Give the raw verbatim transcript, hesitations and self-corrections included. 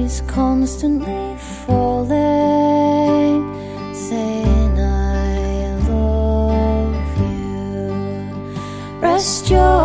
is constantly falling, saying I love you. Rest your